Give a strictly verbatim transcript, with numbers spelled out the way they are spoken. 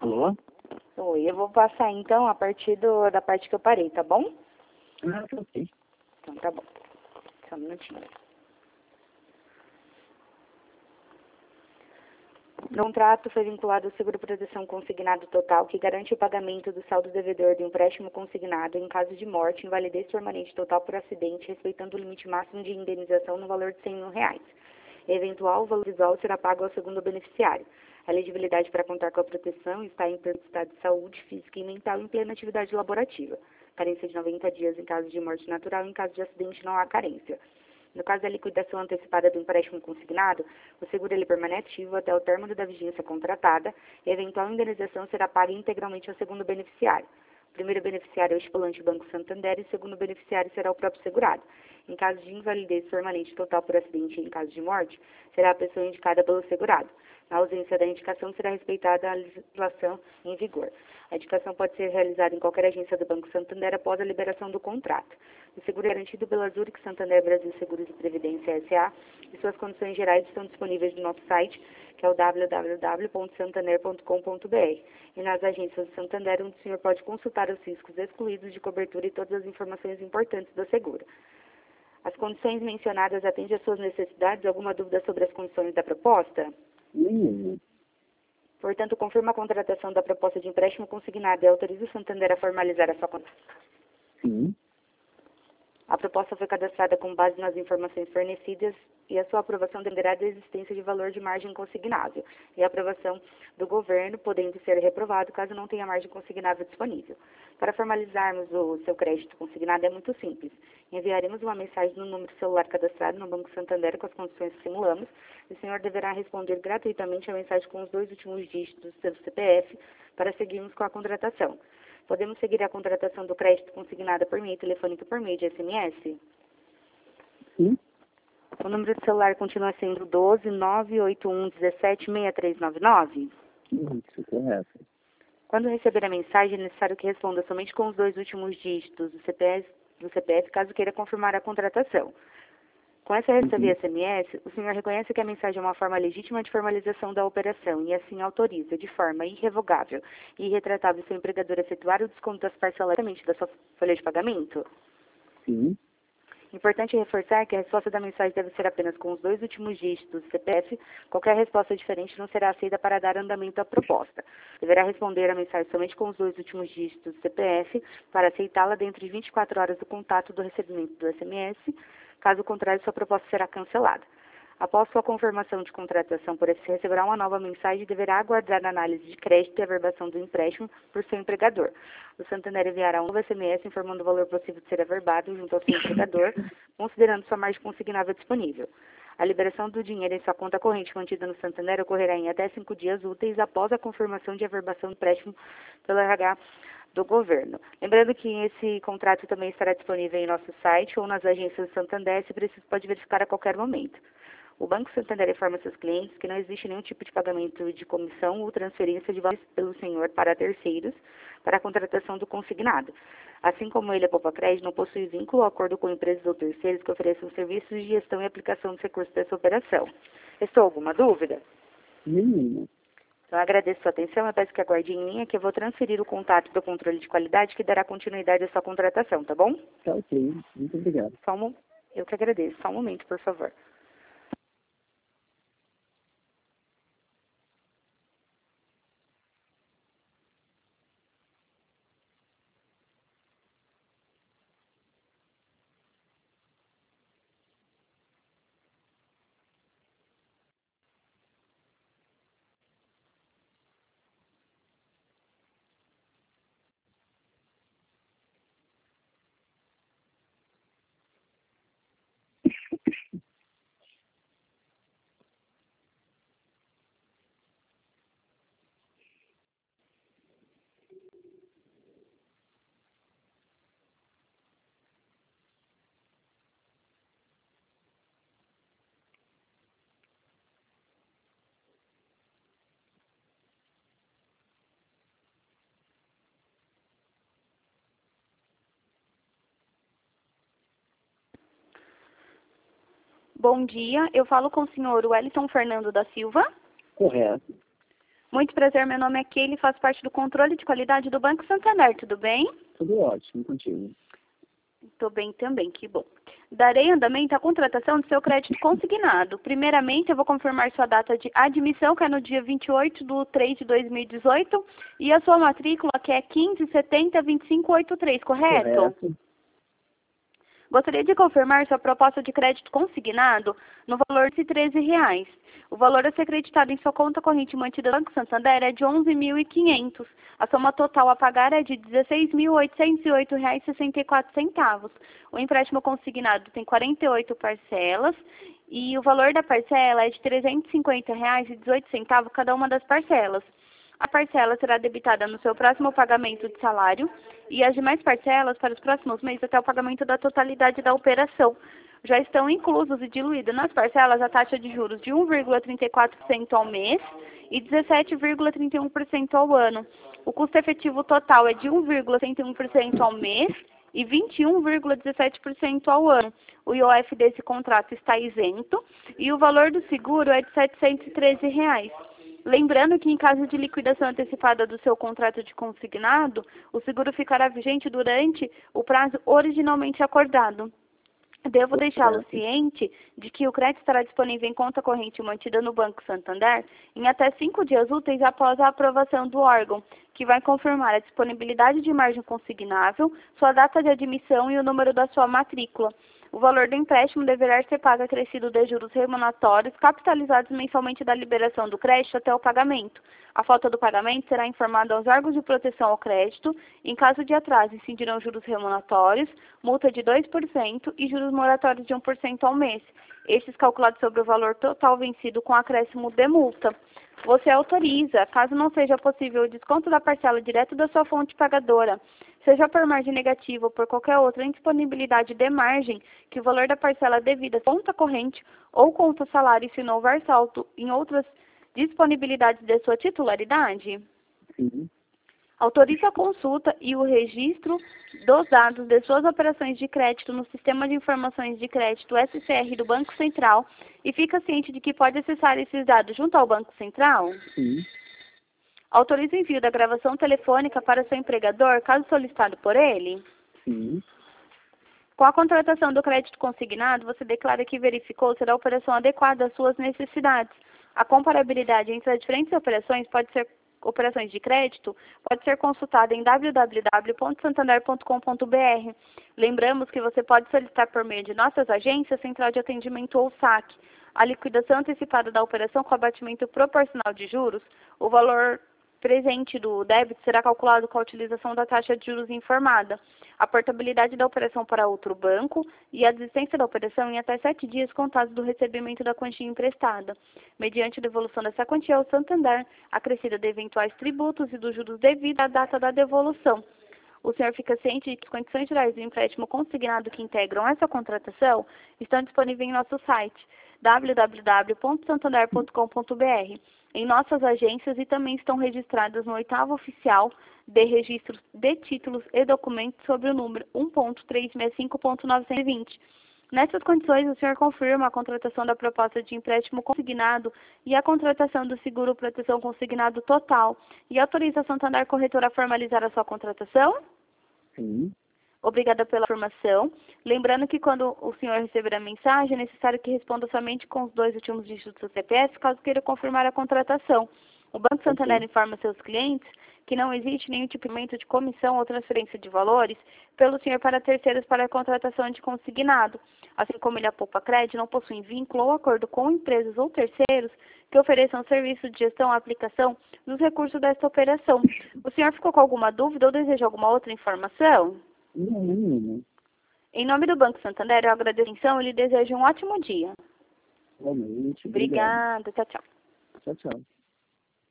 Alô? Oi, eu vou passar então a partir do, da parte que eu parei, tá bom? Ah, tá ok. Então tá bom. Só um minutinho. No contrato foi vinculado ao seguro-proteção consignado total, que garante o pagamento do saldo devedor do empréstimo consignado em caso de morte, invalidez permanente total por acidente, respeitando o limite máximo de indenização no valor de cem mil reais. Eventual valor visual será pago ao segundo beneficiário. A elegibilidade para contar com a proteção está em perfeito estado de saúde física e mental em plena atividade laborativa. Carência de noventa dias em caso de morte natural, em caso de acidente não há carência. No caso da liquidação antecipada do empréstimo consignado, o seguro ele permanece ativo até o término da vigência contratada e a eventual indenização será paga integralmente ao segundo beneficiário. O primeiro beneficiário é o estipulante Banco Santander e o segundo beneficiário será o próprio segurado. Em caso de invalidez permanente total por acidente e em caso de morte, será a pessoa indicada pelo segurado. Na ausência da indicação, será respeitada a legislação em vigor. A indicação pode ser realizada em qualquer agência do Banco Santander após a liberação do contrato. O seguro é garantido pela Zurich Santander Brasil Seguros e Previdência S A e suas condições gerais estão disponíveis no nosso site, que é o w w w ponto santander ponto com ponto b r, e nas agências do Santander, onde o senhor pode consultar os riscos excluídos de cobertura e todas as informações importantes do seguro. As condições mencionadas atendem às suas necessidades? Alguma dúvida sobre as condições da proposta? Nenhuma. Portanto, confirma a contratação da proposta de empréstimo consignado e autoriza o Santander a formalizar a sua contratação. Sim. A proposta foi cadastrada com base nas informações fornecidas e a sua aprovação dependerá da existência de valor de margem consignável e a aprovação do governo, podendo ser reprovado caso não tenha margem consignável disponível. Para formalizarmos o seu crédito consignado é muito simples. Enviaremos uma mensagem no número celular cadastrado no Banco Santander com as condições que simulamos e o senhor deverá responder gratuitamente a mensagem com os dois últimos dígitos do seu C P F para seguirmos com a contratação. Podemos seguir a contratação do crédito consignada por meio telefônico por meio de S M S? Sim. O número de celular continua sendo doze, nove oito um, dezessete, seis três nove nove? Isso, correto. Quando receber a mensagem, é necessário que responda somente com os dois últimos dígitos do C P F, do C P F caso queira confirmar a contratação. Com essa resposta via S M S, o senhor reconhece que a mensagem é uma forma legítima de formalização da operação e assim autoriza, de forma irrevogável e irretratável, seu empregador a efetuar o desconto das parcelas da sua folha de pagamento? Sim. Importante reforçar que a resposta da mensagem deve ser apenas com os dois últimos dígitos do C P F. Qualquer resposta diferente não será aceita para dar andamento à proposta. Deverá responder a mensagem somente com os dois últimos dígitos do C P F para aceitá-la dentro de vinte e quatro horas do contato do recebimento do S M S. Caso contrário, sua proposta será cancelada. Após sua confirmação de contratação por F C, receberá uma nova mensagem e deverá aguardar a análise de crédito e averbação do empréstimo por seu empregador. O Santander enviará um novo S M S informando o valor possível de ser averbado junto ao seu empregador, considerando sua margem consignável disponível. A liberação do dinheiro em sua conta corrente mantida no Santander ocorrerá em até cinco dias úteis após a confirmação de averbação do empréstimo pelo R H do governo. Lembrando que esse contrato também estará disponível em nosso site ou nas agências do Santander, se preciso pode verificar a qualquer momento. O Banco Santander informa seus clientes que não existe nenhum tipo de pagamento de comissão ou transferência de valores pelo senhor para terceiros para a contratação do consignado. Assim como ele, a Poupa Crédito, não possui vínculo ou acordo com empresas ou terceiros que ofereçam serviços de gestão e aplicação dos recursos dessa operação. Restou alguma dúvida? Nenhuma. Então, agradeço sua atenção e peço que aguarde em linha que eu vou transferir o contato do controle de qualidade que dará continuidade à sua contratação, tá bom? Tá ok. Muito obrigado. Só um, mo- eu que agradeço. Só um momento, por favor. Bom dia, eu falo com o senhor Wellington Fernando da Silva. Correto. Muito prazer, meu nome é Kelly, faço parte do controle de qualidade do Banco Santander, tudo bem? Tudo ótimo contigo. Estou bem também, que bom. Darei andamento à contratação do seu crédito consignado. Primeiramente, eu vou confirmar sua data de admissão, que é no dia vinte e oito de três de dois mil e dezoito, e a sua matrícula, que é quinze setenta vinte e cinco oitenta e três, correto? Correto. Gostaria de confirmar sua proposta de crédito consignado no valor de treze reais. O valor a ser creditado em sua conta corrente mantida no Banco Santander é de onze mil e quinhentos. A soma total a pagar é de dezesseis mil oitocentos e oito reais e sessenta e quatro centavos. O empréstimo consignado tem quarenta e oito parcelas e o valor da parcela é de trezentos e cinquenta reais e dezoito centavos cada uma das parcelas. A parcela será debitada no seu próximo pagamento de salário e as demais parcelas para os próximos meses até o pagamento da totalidade da operação. Já estão inclusos e diluídos nas parcelas a taxa de juros de um vírgula trinta e quatro por cento ao mês e dezessete vírgula trinta e um por cento ao ano. O custo efetivo total é de um vírgula cento e um por cento ao mês e vinte e um vírgula dezessete por cento ao ano. O I O F desse contrato está isento e o valor do seguro é de setecentos e treze reais. Lembrando que, em caso de liquidação antecipada do seu contrato de consignado, o seguro ficará vigente durante o prazo originalmente acordado. Devo deixá-lo ciente de que o crédito estará disponível em conta corrente mantida no Banco Santander em até cinco dias úteis após a aprovação do órgão, que vai confirmar a disponibilidade de margem consignável, sua data de admissão e o número da sua matrícula. O valor do empréstimo deverá ser pago acrescido de juros remuneratórios capitalizados mensalmente da liberação do crédito até o pagamento. A falta do pagamento será informada aos órgãos de proteção ao crédito. Em caso de atraso, incidirão juros remuneratórios, multa de dois por cento e juros moratórios de um por cento ao mês. Estes calculados sobre o valor total vencido com acréscimo de multa. Você autoriza, caso não seja possível o desconto da parcela direto da sua fonte pagadora, seja por margem negativa ou por qualquer outra indisponibilidade de margem, que o valor da parcela devida à conta corrente ou conta salário se não houver saldo em outras disponibilidades de sua titularidade? Sim. Autorize a consulta e o registro dos dados de suas operações de crédito no Sistema de Informações de Crédito S C R do Banco Central e fica ciente de que pode acessar esses dados junto ao Banco Central? Sim. Autorize o envio da gravação telefônica para seu empregador, caso solicitado por ele? Sim. Com a contratação do crédito consignado, você declara que verificou ser a operação adequada às suas necessidades. A comparabilidade entre as diferentes operações pode ser operações de crédito pode ser consultada em w w w ponto santander ponto com ponto b r. Lembramos que você pode solicitar por meio de nossas agências, central de atendimento ou saque, a liquidação antecipada da operação com abatimento proporcional de juros. O valor presente do débito será calculado com a utilização da taxa de juros informada, a portabilidade da operação para outro banco e a desistência da operação em até sete dias contados do recebimento da quantia emprestada, mediante a devolução dessa quantia ao Santander, acrescida de eventuais tributos e dos juros devido à data da devolução. O senhor fica ciente de que as condições gerais do empréstimo consignado que integram essa contratação estão disponíveis em nosso site, w w w ponto santander ponto com ponto b r, em nossas agências e também estão registradas no oitavo oficial de registros de títulos e documentos sobre o número um ponto trezentos e sessenta e cinco ponto novecentos e vinte. Nessas condições, o senhor confirma a contratação da proposta de empréstimo consignado e a contratação do seguro proteção consignado total e autoriza a Santander Corretora a formalizar a sua contratação? Sim. Obrigada pela informação. Lembrando que quando o senhor receber a mensagem, é necessário que responda somente com os dois últimos dígitos do C P F, caso queira confirmar a contratação. O Banco Santander Ok. informa seus clientes que não existe nenhum tipo de comissão ou transferência de valores pelo senhor para terceiros para a contratação de consignado. Assim como ele apoupa crédito, não possui vínculo ou acordo com empresas ou terceiros que ofereçam serviço de gestão ou aplicação dos recursos desta operação. O senhor ficou com alguma dúvida ou deseja alguma outra informação? Não, nenhuma. Em nome do Banco Santander, eu agradeço a atenção e lhe desejo um ótimo dia. Realmente. Obrigado. Obrigada. Tchau, tchau. Tchau, tchau.